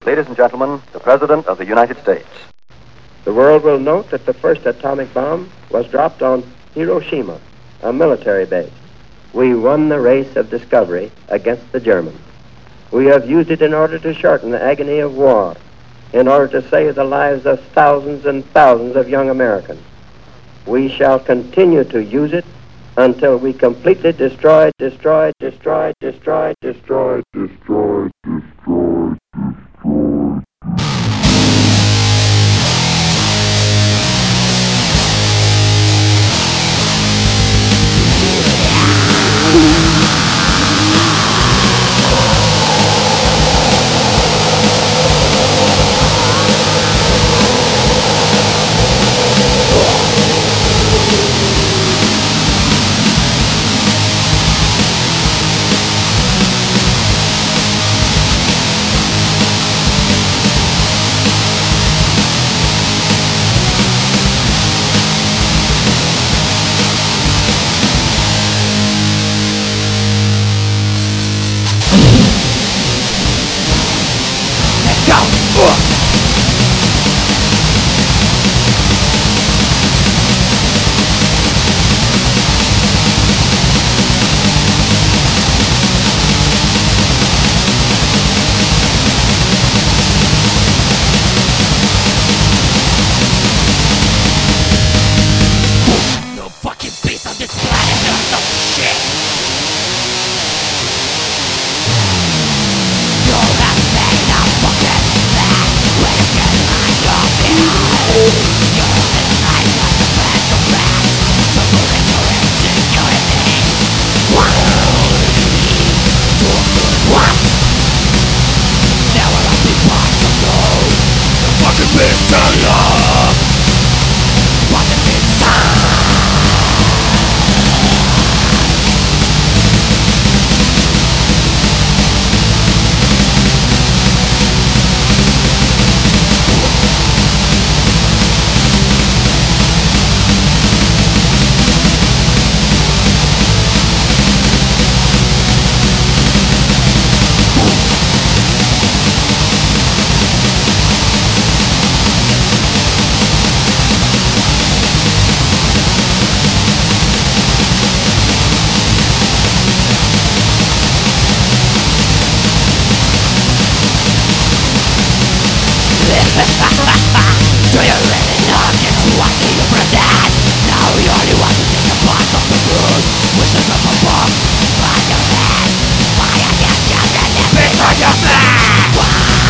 Ladies and gentlemen, the President of the United States. The world will note that the first atomic bomb was dropped on Hiroshima, a military base. We won the race of discovery against the Germans. We have used it in order to shorten the agony of war, in order to save the lives of thousands and thousands of young Americans. We shall continue to use it until we completely destroy. Between your flesh!